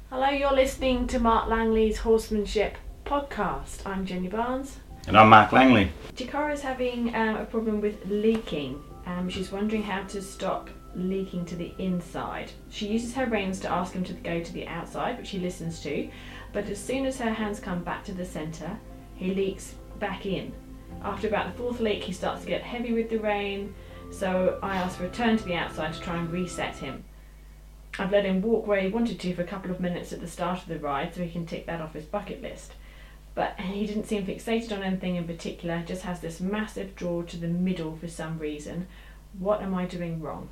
Hello, you're listening to Mark Langley's Horsemanship podcast. I'm Jenny Barnes. And I'm Mark Langley. Jakara's having a problem with leaking. She's wondering how to stop leaking to the inside. She uses her reins to ask him to go to the outside, which he listens to, but as soon as her hands come back to the centre, he leaks back in. After about the fourth leak, he starts to get heavy with the rein, so I asked for a turn to the outside to try and reset him. I've let him walk where he wanted to for a couple of minutes at the start of the ride so he can tick that off his bucket list. But he didn't seem fixated on anything in particular, just has this massive draw to the middle for some reason. What am I doing wrong?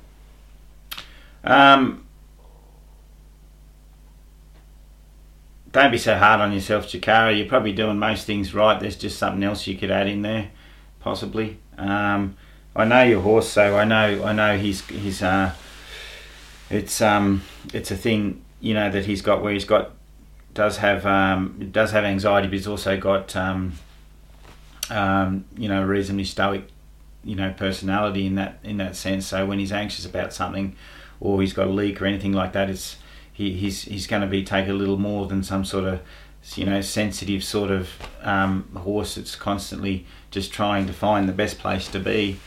Don't be so hard on yourself, Jakara. You're probably doing most things right. There's just something else you could add in there, possibly. I know your horse, so I know he's it's a thing, you know, that he's got where does have anxiety, but he's also got reasonably stoic, personality in that sense. So when he's anxious about something, or he's got a leak or anything like that, he's going to take a little more than some sort of sensitive sort of horse that's constantly just trying to find the best place to be.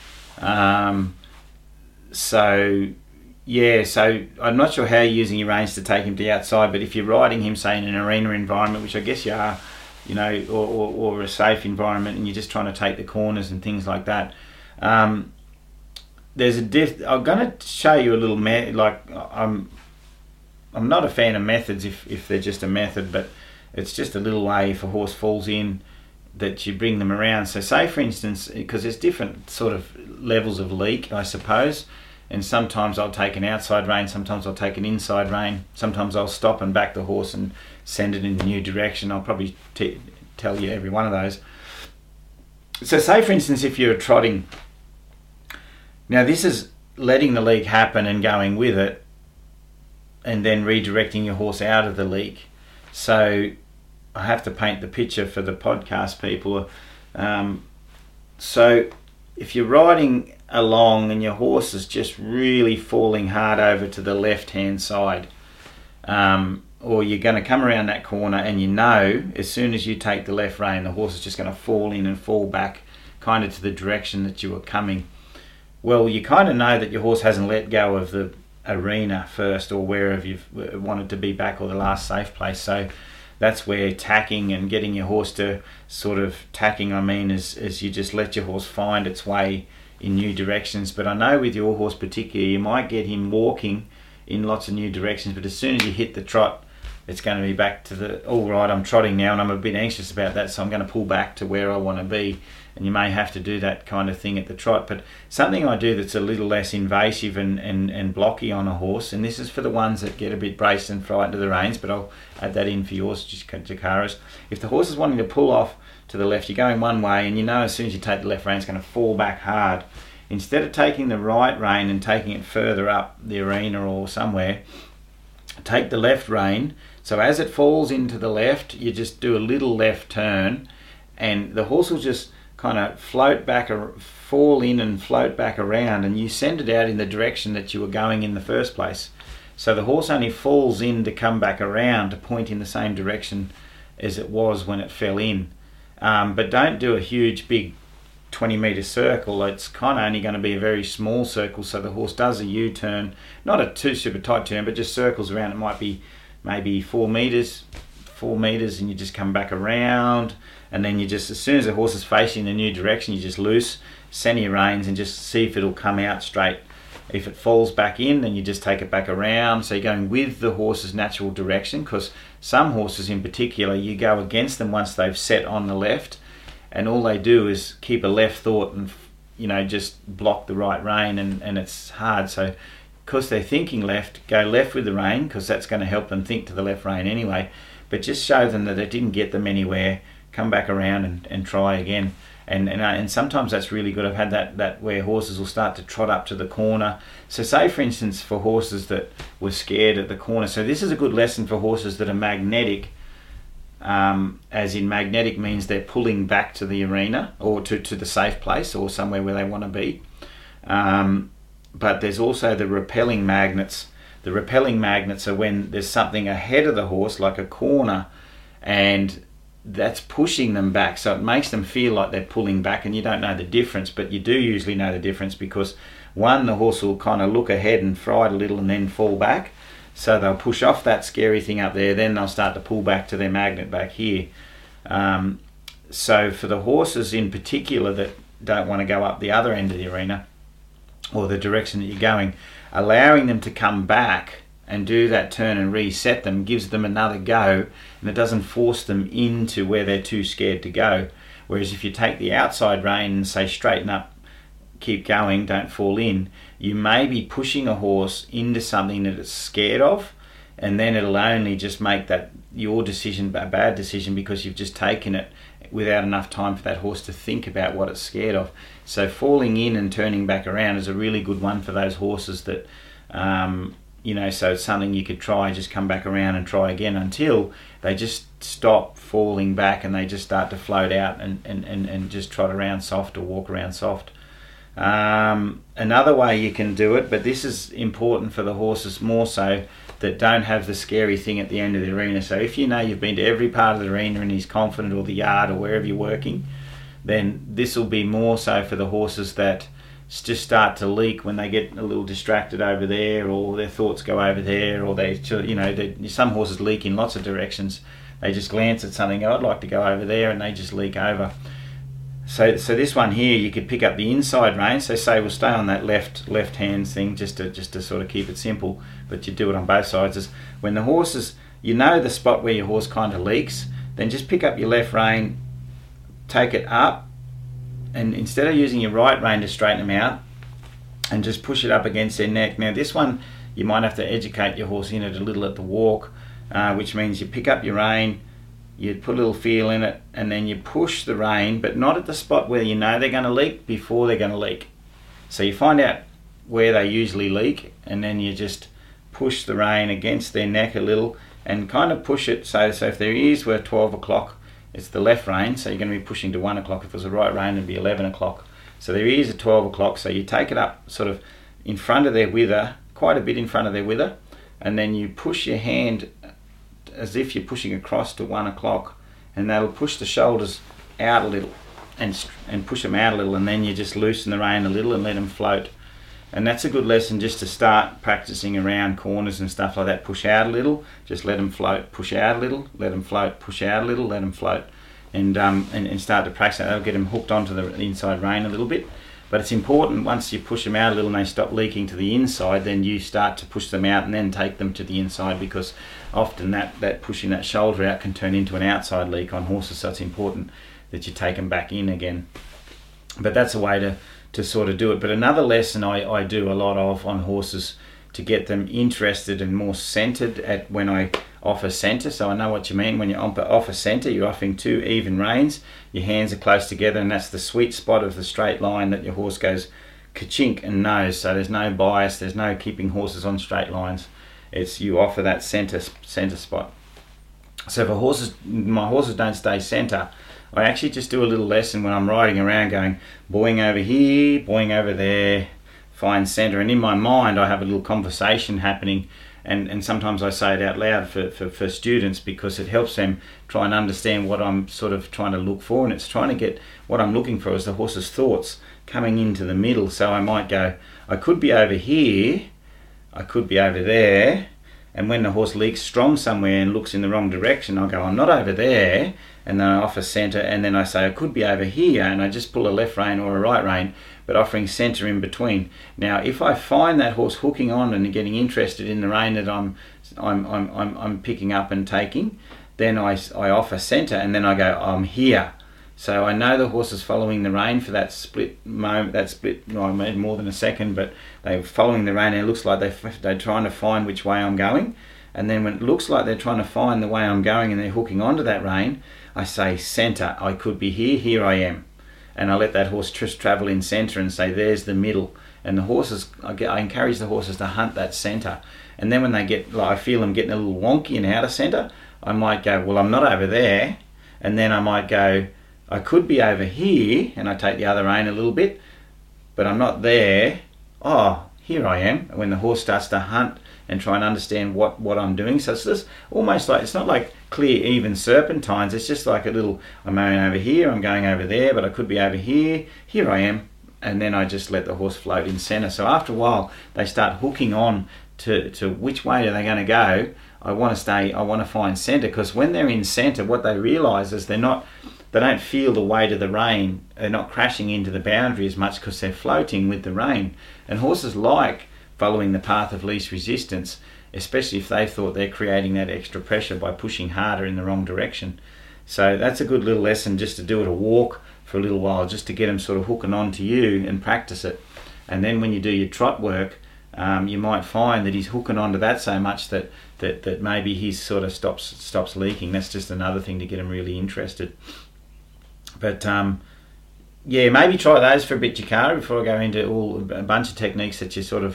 So I'm not sure how you're using your reins to take him to the outside, but if you're riding him, say, in an arena environment, which I guess you are, or a safe environment, and you're just trying to take the corners and things like that, there's a I'm going to show you a little I'm not a fan of methods if they're just a method, but it's just a little way if a horse falls in that you bring them around. So say, for instance, because there's different sort of levels of leak, I suppose, and sometimes I'll take an outside rein, sometimes I'll take an inside rein, sometimes I'll stop and back the horse and send it in a new direction. I'll probably tell you every one of those. So say, for instance, if you're trotting, now this is letting the leak happen and going with it, and then redirecting your horse out of the leak. So I have to paint the picture for the podcast people. So if you're riding along and your horse is just really falling hard over to the left hand side, or you're going to come around that corner and as soon as you take the left rein, the horse is just going to fall in and fall back kind of to the direction that you were coming. Well, you kind of know that your horse hasn't let go of the arena first, or wherever you've wanted to be back, or the last safe place. So that's where tacking and getting your horse to sort of is you just let your horse find its way in new directions. But I know with your horse particularly, you might get him walking in lots of new directions, but as soon as you hit the trot, it's going to be back to all right, I'm trotting now and I'm a bit anxious about that, so I'm going to pull back to where I want to be. And you may have to do that kind of thing at the trot. But something I do that's a little less invasive and blocky on a horse, and this is for the ones that get a bit braced and frightened of the reins, but I'll add that in for yours, Jakara's. If the horse is wanting to pull off to the left, you're going one way, and as soon as you take the left rein, it's going to fall back hard. Instead of taking the right rein and taking it further up the arena or somewhere, take the left rein. So as it falls into the left, you just do a little left turn, and the horse will just kind of fall in and float back around, and you send it out in the direction that you were going in the first place. So the horse only falls in to come back around to point in the same direction as it was when it fell in. But don't do a huge big 20-metre circle. It's kind of only going to be a very small circle, so the horse does a U-turn, not a too super tight turn, but just circles around. It might be maybe 4 metres, and you just come back around, and then you just, as soon as the horse is facing the new direction, you just loose, center your reins, and just see if it'll come out straight. If it falls back in, then you just take it back around. So you're going with the horse's natural direction, because some horses in particular, you go against them once they've set on the left, and all they do is keep a left thought and just block the right rein, and it's hard. So because they're thinking left, go left with the rein, because that's going to help them think to the left rein anyway. But just show them that it didn't get them anywhere, come back around and try again. And sometimes that's really good. I've had that where horses will start to trot up to the corner. So say, for instance, for horses that were scared at the corner. So this is a good lesson for horses that are magnetic, as in magnetic means they're pulling back to the arena or to the safe place or somewhere where they want to be. But there's also the repelling magnets The repelling magnets are when there's something ahead of the horse, like a corner, and that's pushing them back, so it makes them feel like they're pulling back, and you don't know the difference, but you do usually know the difference, because one, the horse will kind of look ahead and fright a little and then fall back, so they'll push off that scary thing up there, then they'll start to pull back to their magnet back here. So for the horses in particular that don't want to go up the other end of the arena or the direction that you're going, allowing them to come back and do that turn and reset them gives them another go, and it doesn't force them into where they're too scared to go. Whereas if you take the outside rein and say straighten up, keep going, don't fall in, you may be pushing a horse into something that it's scared of, and then it'll only just make that your decision a bad decision, because you've just taken it without enough time for that horse to think about what it's scared of. So falling in and turning back around is a really good one for those horses that so it's something you could try, just come back around and try again until they just stop falling back and they just start to float out and just trot around soft or walk around soft. Another way you can do it, but this is important for the horses more so that don't have the scary thing at the end of the arena. So if you know you've been to every part of the arena and he's confident, or the yard or wherever you're working, then this will be more so for the horses that just start to leak when they get a little distracted over there, or their thoughts go over there, or some horses leak in lots of directions. They just glance at something, oh, I'd like to go over there, and they just leak over. So this one here, you could pick up the inside rein. So say we'll stay on that left hand thing, just to sort of keep it simple, but you do it on both sides. Is when the horses, you know the spot where your horse kind of leaks, then just pick up your left rein, take it up, and instead of using your right rein to straighten them out, and just push it up against their neck. Now this one, you might have to educate your horse in it a little at the walk, which means you pick up your rein, you put a little feel in it, and then you push the rein, but not at the spot where you know they're going to leak, before they're going to leak. So you find out where they usually leak, and then you just push the rein against their neck a little, and kind of push it, so if their ears were 12 o'clock, it's the left rein, so you're going to be pushing to 1 o'clock. If it was the right rein, it'd be 11 o'clock. So their ears are 12 o'clock, so you take it up sort of in front of their wither, quite a bit in front of their wither, and then you push your hand as if you're pushing across to 1 o'clock, and that'll push the shoulders out a little and push them out a little, and then you just loosen the rein a little and let them float. And that's a good lesson just to start practicing around corners and stuff like that. Push out a little, just let them float. Push out a little, let them float. Push out a little, let them float. And start to practice that. That'll get them hooked onto the inside rein a little bit. But it's important, once you push them out a little and they stop leaking to the inside, then you start to push them out and then take them to the inside, because often that pushing that shoulder out can turn into an outside leak on horses, so it's important that you take them back in again. But that's a way to sort of do it. But another lesson I do a lot of on horses to get them interested and more centered at when I offer center. So I know what you mean when you offer center, you're offering two even reins, your hands are close together, and that's the sweet spot of the straight line that your horse goes ka-chink and knows. So there's no bias, there's no keeping horses on straight lines. It's you offer that center spot. So for my horses don't stay center, I actually just do a little lesson when I'm riding around going boing over here, boing over there, find center. And in my mind I have a little conversation happening, and sometimes I say it out loud for students, because it helps them try and understand what I'm sort of trying to look for. And it's trying to get what I'm looking for is the horse's thoughts coming into the middle. So I might go, I could be over here, I could be over there, and when the horse leaks strong somewhere and looks in the wrong direction, I'll go, I'm not over there, and then I offer center, and then I say I could be over here, and I just pull a left rein or a right rein, but offering center in between. Now if I find that horse hooking on and getting interested in the rein that I'm picking up and taking, then I offer center, and then I go, I'm here. So I know the horse is following the rein for that split moment, I made more than a second, but they're following the rein, and it looks like they're trying to find which way I'm going. And then when it looks like they're trying to find the way I'm going and they're hooking onto that rein, I say center, I could be here, here I am. And I let that horse just travel in center and say, there's the middle. And the horses, I encourage the horses to hunt that center. And then when they get, like I feel them getting a little wonky and out of center, I might go, well, I'm not over there. And then I might go, I could be over here, and I take the other rein a little bit, but I'm not there. Oh, here I am, when the horse starts to hunt and try and understand what I'm doing. So it's just almost like, it's not like clear even serpentines, it's just like a little, I'm going over here, I'm going over there, but I could be over here I am, and then I just let the horse float in centre. So after a while they start hooking on to which way are they going to go. I want to find centre, because when they're in centre, what they realise is they don't feel the weight of the rein. They're not crashing into the boundary as much because they're floating with the rein. And horses like following the path of least resistance, especially if they thought they're creating that extra pressure by pushing harder in the wrong direction. So that's a good little lesson, just to do it a walk for a little while, just to get them sort of hooking on to you and practice it. And then when you do your trot work, you might find that he's hooking onto that so much that maybe he sort of stops leaking. That's just another thing to get him really interested. But yeah, maybe try those for a bit, Jakara, before I go into a bunch of techniques that you sort of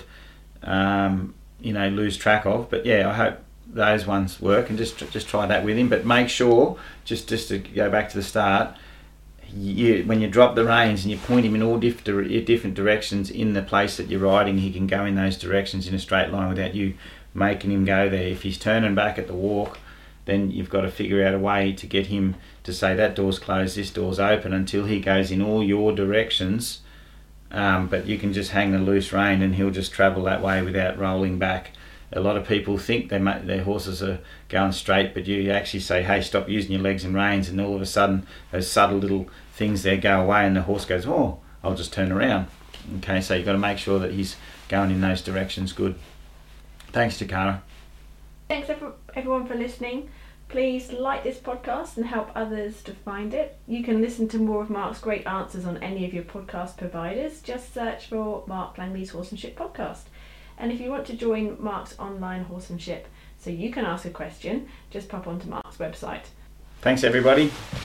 lose track of. But yeah, I hope those ones work, and just try that with him. But make sure, just to go back to the start, when you drop the reins and you point him in all different directions in the place that you're riding, he can go in those directions in a straight line without you making him go there. If he's turning back at the walk, then you've got to figure out a way to get him to say that door's closed, this door's open, until he goes in all your directions. But you can just hang the loose rein and he'll just travel that way without rolling back. A lot of people think their horses are going straight, but you actually say, hey, stop using your legs and reins, and all of a sudden those subtle little things there go away and the horse goes, oh, I'll just turn around. Okay, so you've got to make sure that he's going in those directions good. Thanks, Jakara. Thanks everyone for listening. Please like this podcast and help others to find it. You can listen to more of Mark's great answers on any of your podcast providers. Just search for Mark Langley's Horsemanship Podcast. And if you want to join Mark's online horsemanship so you can ask a question, just pop onto Mark's website. Thanks, everybody.